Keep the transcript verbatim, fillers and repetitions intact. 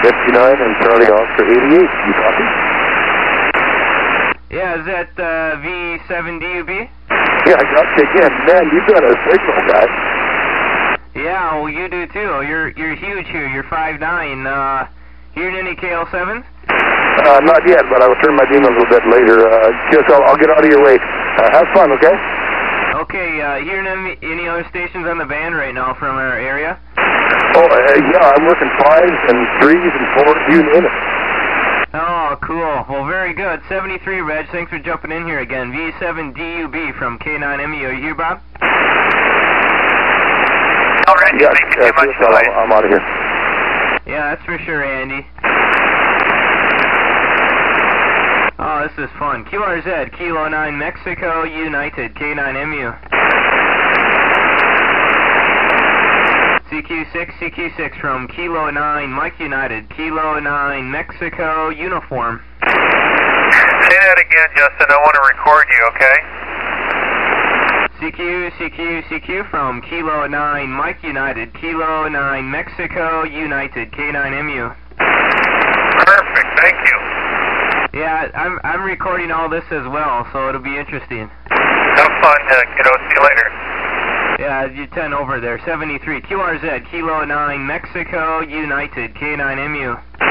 fifty-nine and Charlie Oscar eighty-eight. You copy? Yeah, is that uh, V seven D U B? Yeah, I got you again. Man, you got a signal, guy. Yeah, well, you do too. You're you're huge here. You're five nine. Uh, hearing any K L sevens? Uh, not yet, but I will turn my beam a little bit later. Uh, just, I'll, I'll get out of your way. Uh, have fun, okay? Okay, uh, hearing any, any other stations on the band right now from our area? Oh, uh, yeah, I'm working fives and threes and fours, you name it. Oh, cool. Well, very good. seventy-three, Reg. Thanks for jumping in here again. V seven D U B from K nine M E. Are you here, Bob? All right, yeah, thank you uh, too much. I'm, I'm out of here. Yeah, that's for sure, Andy. Oh, this is fun. Q R Z, Kilo nine Mexico United, K nine M U. C Q six, C Q six from Kilo nine Mike United, Kilo nine Mexico Uniform. Say that again, Justin. I want to record you, okay? C Q, C Q, C Q from Kilo nine Mike United, Kilo nine Mexico United, K nine M U. Perfect, thank you. Yeah, I'm I'm recording all this as well, so it'll be interesting. Have fun, uh, kiddo. See you later. Yeah, you ten over there. seventy-three. Q R Z, Kilo nine Mexico United, K nine M U.